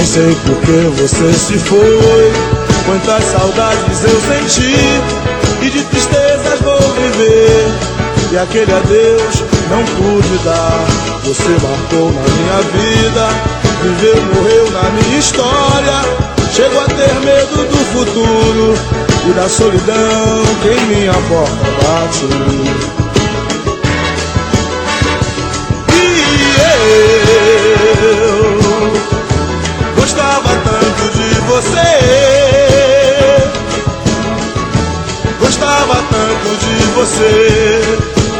Não sei por que você se foi, quantas saudades eu senti, e de tristezas vou viver, e aquele adeus não pude dar. Você marcou na minha vida, viveu, morreu na minha história. Chego a ter medo do futuro e da solidão que em minha porta bate. Eu gostava tanto de você, gostava tanto de você.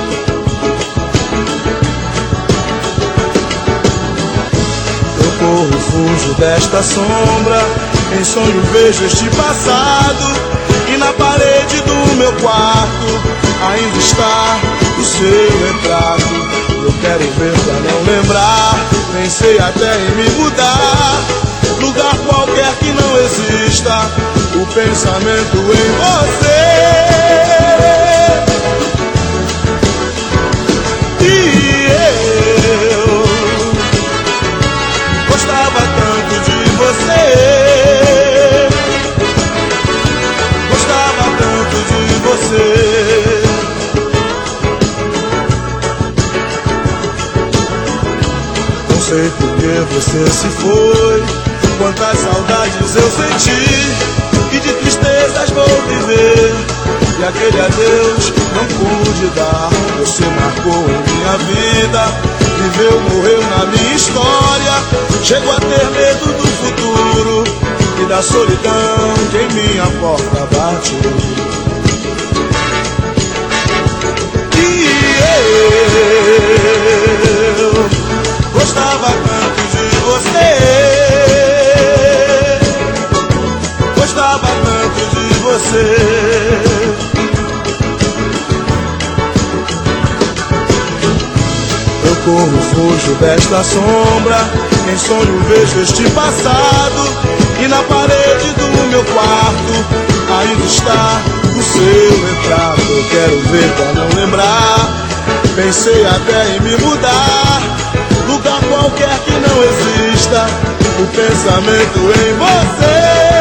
Eu corro, fujo desta sombra, em sonho vejo este passado, e na parede do meu quarto ainda está o seu retrato. Eu quero ver pra não lembrar, pensei até em me mudar, lugar qualquer que não exista o pensamento em você. E eu gostava tanto de você, gostava tanto de você. Não sei por que você se foi, quantas saudades eu senti, e de tristezas vou viver, e aquele adeus não pude dar. Você marcou em minha vida, viveu, morreu na minha história. Chego a ter medo do futuro e da solidão que em minha porta bate. E eu gostava tanto de você, gostava tanto de você. Eu corro, fujo desta sombra, em sonho vejo este passado, e na parede do meu quarto ainda está o seu retrato. Eu quero ver pra não lembrar, pensei até em me mudar, lugar qualquer que não exista o pensamento em você.